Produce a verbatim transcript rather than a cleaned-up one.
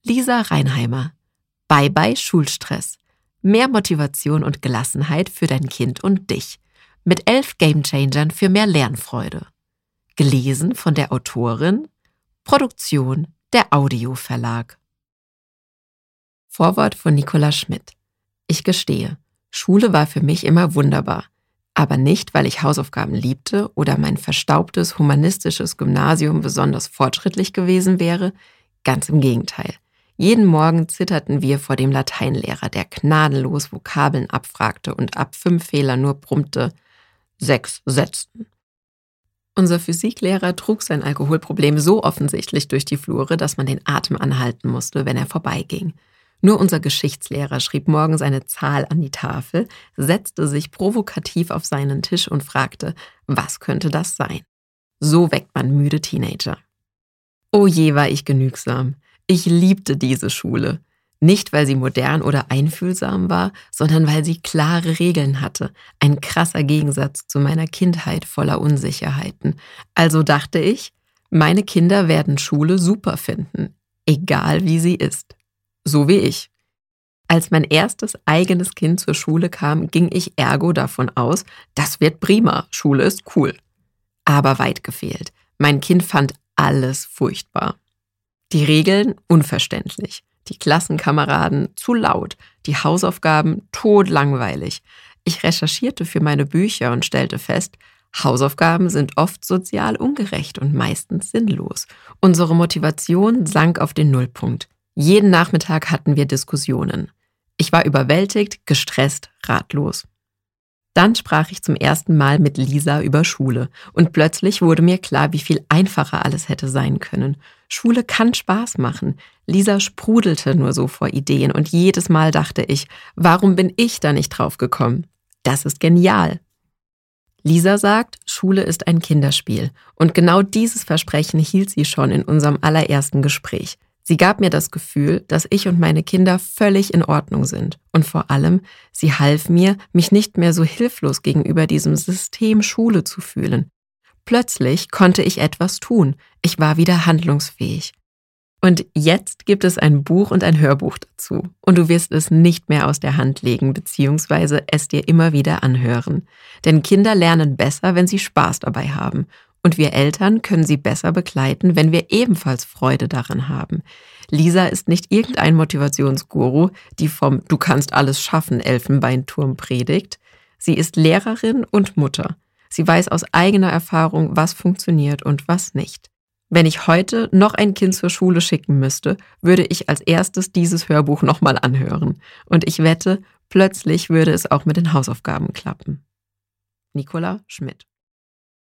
Lisa Reinheimer. Bye bye Schulstress. Mehr Motivation und Gelassenheit für dein Kind und dich. Mit elf Gamechangern für mehr Lernfreude. Gelesen von der Autorin. Produktion der Audio Verlag. Vorwort von Nicola Schmidt. Ich gestehe, Schule war für mich immer wunderbar. Aber nicht, weil ich Hausaufgaben liebte oder mein verstaubtes humanistisches Gymnasium besonders fortschrittlich gewesen wäre. Ganz im Gegenteil. Jeden Morgen zitterten wir vor dem Lateinlehrer, der gnadenlos Vokabeln abfragte und ab fünf Fehlern nur brummte, sechs setzten. Unser Physiklehrer trug sein Alkoholproblem so offensichtlich durch die Flure, dass man den Atem anhalten musste, wenn er vorbeiging. Nur unser Geschichtslehrer schrieb morgens eine Zahl an die Tafel, setzte sich provokativ auf seinen Tisch und fragte, was könnte das sein? So weckt man müde Teenager. Oh je, war ich genügsam. Ich liebte diese Schule. Nicht, weil sie modern oder einfühlsam war, sondern weil sie klare Regeln hatte. Ein krasser Gegensatz zu meiner Kindheit voller Unsicherheiten. Also dachte ich, meine Kinder werden Schule super finden, egal wie sie ist. So wie ich. Als mein erstes eigenes Kind zur Schule kam, ging ich ergo davon aus, das wird prima, Schule ist cool. Aber weit gefehlt. Mein Kind fand alles furchtbar. Die Regeln unverständlich, die Klassenkameraden zu laut, die Hausaufgaben todlangweilig. Ich recherchierte für meine Bücher und stellte fest, Hausaufgaben sind oft sozial ungerecht und meistens sinnlos. Unsere Motivation sank auf den Nullpunkt. Jeden Nachmittag hatten wir Diskussionen. Ich war überwältigt, gestresst, ratlos. Dann sprach ich zum ersten Mal mit Lisa über Schule und plötzlich wurde mir klar, wie viel einfacher alles hätte sein können. Schule kann Spaß machen. Lisa sprudelte nur so vor Ideen und jedes Mal dachte ich, warum bin ich da nicht drauf gekommen? Das ist genial. Lisa sagt, Schule ist ein Kinderspiel und genau dieses Versprechen hielt sie schon in unserem allerersten Gespräch. Sie gab mir das Gefühl, dass ich und meine Kinder völlig in Ordnung sind. Und vor allem, sie half mir, mich nicht mehr so hilflos gegenüber diesem System Schule zu fühlen. Plötzlich konnte ich etwas tun. Ich war wieder handlungsfähig. Und jetzt gibt es ein Buch und ein Hörbuch dazu. Und du wirst es nicht mehr aus der Hand legen, beziehungsweise es dir immer wieder anhören. Denn Kinder lernen besser, wenn sie Spaß dabei haben. Und wir Eltern können sie besser begleiten, wenn wir ebenfalls Freude daran haben. Lisa ist nicht irgendein Motivationsguru, die vom Du kannst alles schaffen Elfenbeinturm predigt. Sie ist Lehrerin und Mutter. Sie weiß aus eigener Erfahrung, was funktioniert und was nicht. Wenn ich heute noch ein Kind zur Schule schicken müsste, würde ich als erstes dieses Hörbuch nochmal anhören. Und ich wette, plötzlich würde es auch mit den Hausaufgaben klappen. Nicola Schmidt.